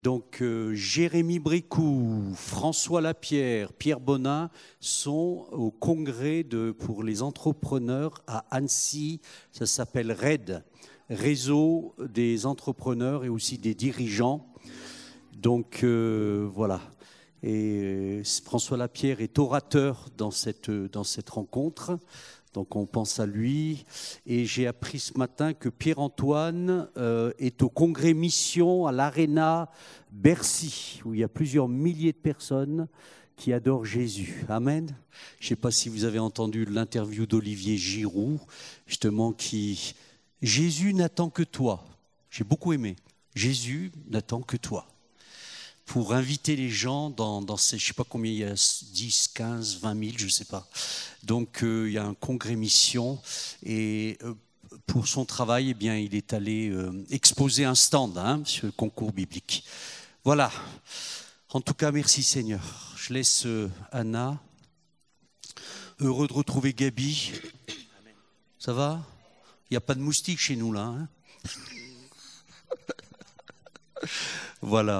Donc Jérémy Bricou, François Lapierre, Pierre Bonin sont au congrès pour les entrepreneurs à Annecy. Ça s'appelle RAID, Réseau des entrepreneurs et aussi des dirigeants. Donc voilà. Et François Lapierre est orateur dans cette rencontre. Donc on pense à lui. Et j'ai appris ce matin que Pierre-Antoine est au congrès Mission à l'Arena Bercy, où il y a plusieurs milliers de personnes qui adorent Jésus. Amen. Je ne sais pas si vous avez entendu l'interview d'Olivier Giroud, justement, qui... Jésus n'attend que toi. J'ai beaucoup aimé. Jésus n'attend que toi. Pour inviter les gens dans ces, je ne sais pas combien il y a, 10, 15, 20 000, je ne sais pas. Donc il y a un congrès mission et pour son travail, eh bien, il est allé exposer un stand sur le concours biblique. Voilà. En tout cas, merci Seigneur. Je laisse Anna. Heureux de retrouver Gabi. Ça va ? Il n'y a pas de moustiques chez nous là. Voilà.